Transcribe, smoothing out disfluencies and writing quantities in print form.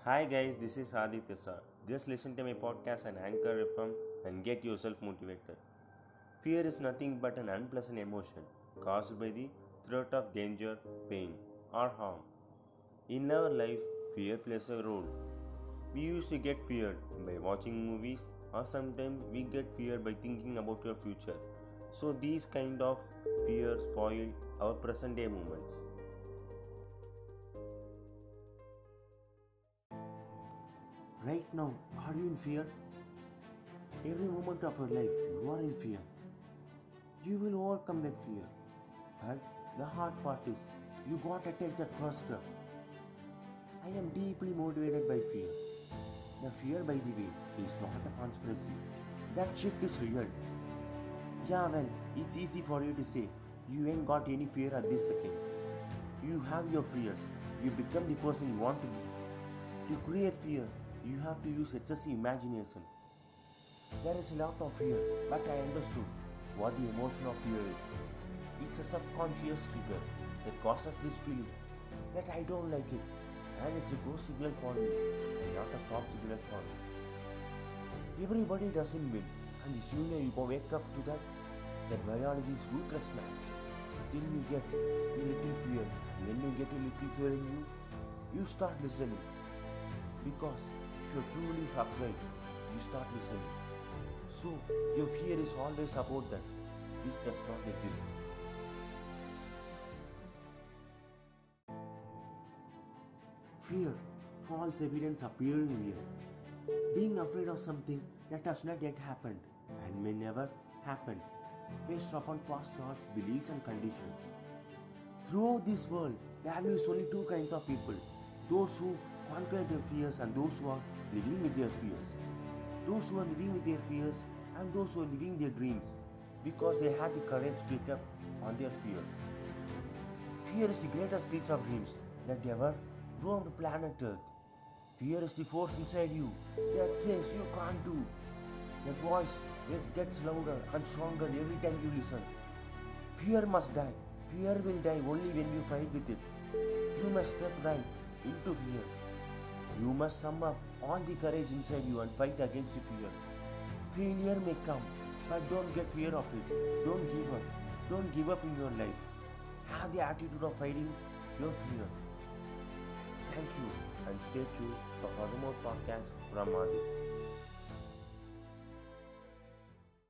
Hi guys, this is Aditya sir. Just listen to my podcast and Anchor FM and get yourself motivated. Fear is nothing but an unpleasant emotion caused by the threat of danger, pain, or harm. In our life, fear plays a role. We used to get feared by watching movies, or sometimes we get feared by thinking about your future. So these kind of fears spoil our present day moments. Right now, are you in fear? Every moment of your life, you are in fear. You will overcome that fear. But the hard part is, you gotta take that first step. I am deeply motivated by fear. The fear, by the way, is not a conspiracy. That shit is real. Yeah, well, it's easy for you to say, you ain't got any fear at this second. You have your fears. You become the person you want to be. To create fear, you have to use excessive imagination. There is a lot of fear, but I understood what the emotion of fear is. It's a subconscious trigger that causes this feeling that I don't like it, and it's a go signal for me and not a stop signal for me. Everybody doesn't win, and the sooner you go wake up to that biology is ruthless, man. Then you get a little fear, and when you get a little fear in you, you start listening. Because if you're truly afraid, you start listening. So, your fear is always about that which does not exist. Fear, false evidence appearing real. Being afraid of something that has not yet happened and may never happen, based upon past thoughts, beliefs, and conditions. Throughout this world, there is only two kinds of people: those who conquer their fears and those who are living with their fears. Those who are living with their fears and those who are living their dreams because they had the courage to take up on their fears. Fear is the greatest glitch of dreams that ever roamed planet Earth. Fear is the force inside you that says you can't do. That voice that gets louder and stronger every time you listen. Fear must die. Fear will die only when you fight with it. You must step right into fear. You must sum up all the courage inside you and fight against the fear. Failure may come, but don't get fear of it. Don't give up. Don't give up in your life. Have the attitude of fighting your fear. Thank you and stay tuned for further more podcasts from Adi.